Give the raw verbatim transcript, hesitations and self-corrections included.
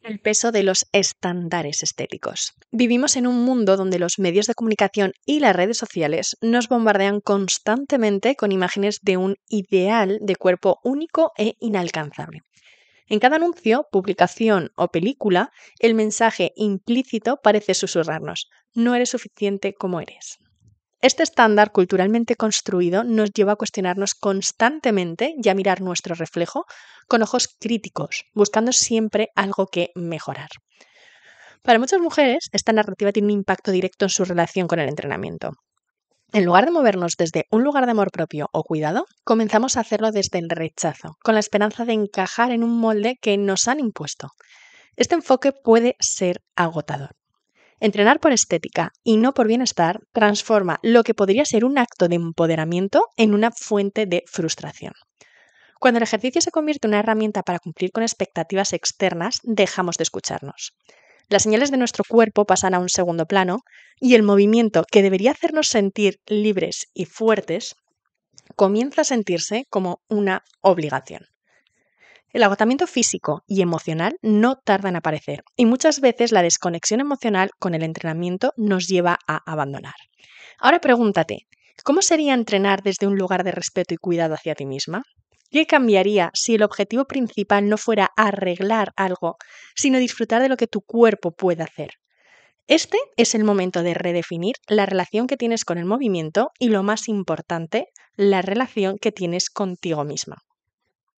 El peso de los estándares estéticos. Vivimos en un mundo donde los medios de comunicación y las redes sociales nos bombardean constantemente con imágenes de un ideal de cuerpo único e inalcanzable. En cada anuncio, publicación o película, el mensaje implícito parece susurrarnos: no eres suficiente como eres. Este estándar culturalmente construido nos lleva a cuestionarnos constantemente y a mirar nuestro reflejo con ojos críticos, buscando siempre algo que mejorar. Para muchas mujeres, esta narrativa tiene un impacto directo en su relación con el entrenamiento. En lugar de movernos desde un lugar de amor propio o cuidado, comenzamos a hacerlo desde el rechazo, con la esperanza de encajar en un molde que nos han impuesto. Este enfoque puede ser agotador. Entrenar por estética y no por bienestar transforma lo que podría ser un acto de empoderamiento en una fuente de frustración. Cuando el ejercicio se convierte en una herramienta para cumplir con expectativas externas, dejamos de escucharnos. Las señales de nuestro cuerpo pasan a un segundo plano y el movimiento, que debería hacernos sentir libres y fuertes, comienza a sentirse como una obligación. El agotamiento físico y emocional no tarda en aparecer, y muchas veces la desconexión emocional con el entrenamiento nos lleva a abandonar. Ahora pregúntate, ¿cómo sería entrenar desde un lugar de respeto y cuidado hacia ti misma? ¿Qué cambiaría si el objetivo principal no fuera arreglar algo, sino disfrutar de lo que tu cuerpo puede hacer? Este es el momento de redefinir la relación que tienes con el movimiento y, lo más importante, la relación que tienes contigo misma.